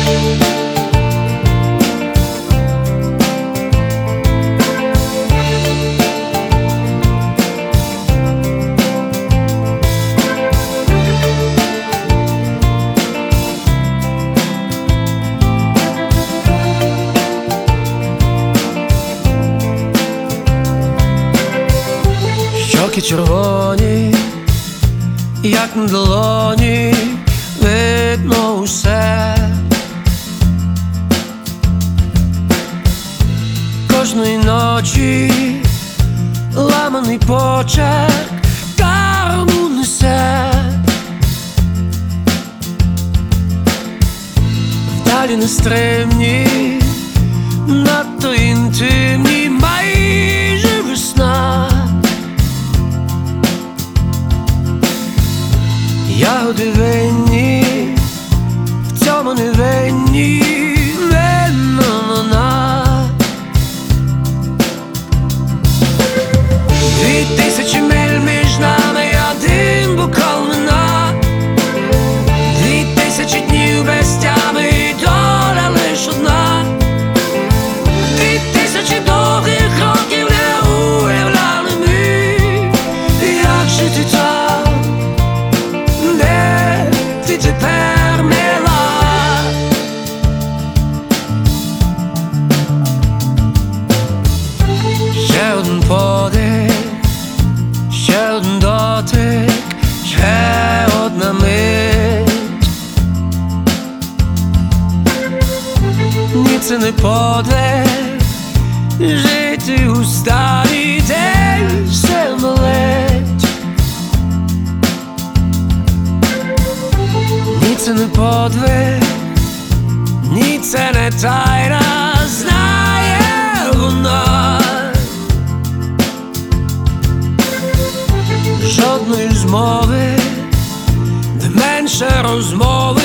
Щоки червоні, як на долоні, видно усе. Кожної ночі ламаний почерк карму несе. Вдалі нестримні, надто інтимні, майже весна. Ягоди винні, в цьому не винні, винна вона. 2000 миль між нами, один бокал вина, 2000 днів без тями, і доля лиш одна. 2000 довгих років не уявляли ми, як жити так, де ти тепер мила. Ще один подих, ще один дотик, ще одна мить. Ні, це не подвиг, жити у стані, де все болить. Ні, це не подвиг, ні, це не тайна, знає вона. Жодної змови, де менше розмови.